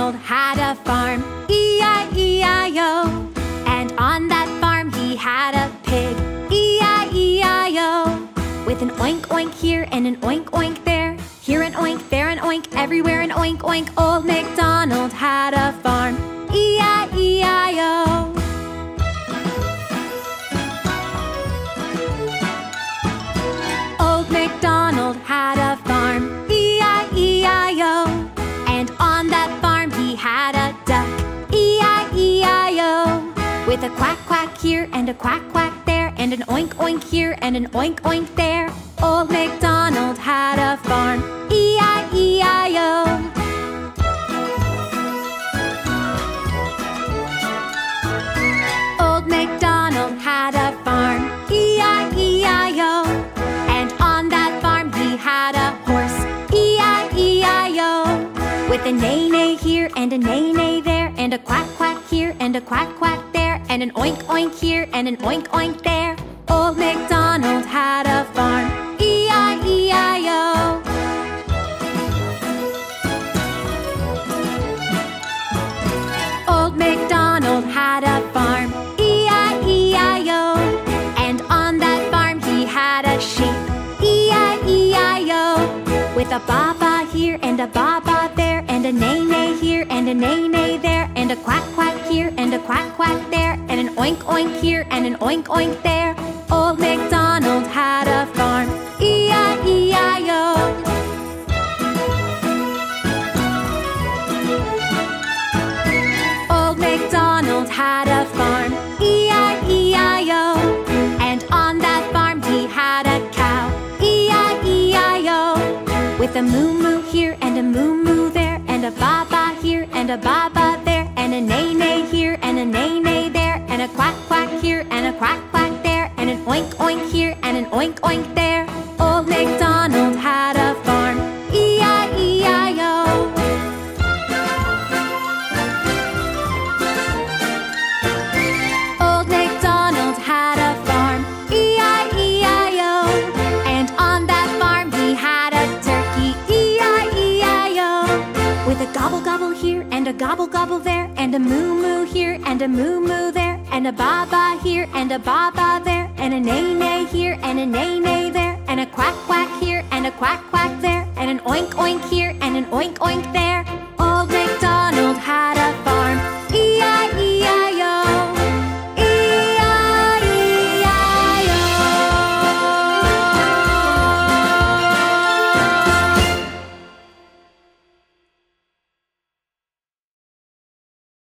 MacDonald had a farm, E-I-E-I-O. And on that farm he had a pig, E-I-E-I-O. With an oink oink here and an oink oink there, here an oink, there an oink, everywhere an oink oink. Old MacDonald had a farm, E-I-E-I-O. Old MacDonald had a farm, E-I-E-I-O. And on that farm he had a duck, E-I-E-I-O. With a quack quack here and a quack quack there, and an oink oink here and an oink oink there. Old MacDonald had a farm, E-I-E-I-O. Old MacDonald had a farm, E-I-E-I-O. And on that farm he had a horse, E-I-E-I-O. With a neigh-neigh here and a neigh-neigh there, and a quack quack here and a quack quack there, and an oink oink here and an oink oink there. Old MacDonald had a farm, E-I-E-I-O. Old MacDonald had a farm, E-I-E-I-O. And on that farm he had a sheep, E-I-E-I-O. With a ba-ba here and a ba-ba there, and a neigh-neigh here and a neigh-neigh there, and a quack quack here and a quack quack there, and an oink oink here and an oink oink there. Old MacDonald had a farm, E-I-E-I-O. Old MacDonald had a farm, E-I-E-I-O. And on that farm he had a cow, E-I-E-I-O. With a moo-moo here and a moo-moo there, and a ba-ba here and a ba-ba there, and a neigh-neigh here and a neigh-neigh there, and a quack quack here and a quack quack there, and an oink oink here and an oink oink there. Old MacDonald had a farm, E-I-E-I-O. Old MacDonald had a farm, E-I-E-I-O. And on that farm he had a turkey, E-I-E-I-O. With a gobble gobble here and a gobble gobble there, and a moo moo here and a moo moo there, and a ba-ba here and a ba-ba there, and a neigh-neigh here and a neigh-neigh there, and a quack quack here and a quack quack there, and an oink oink here and an oink oink there.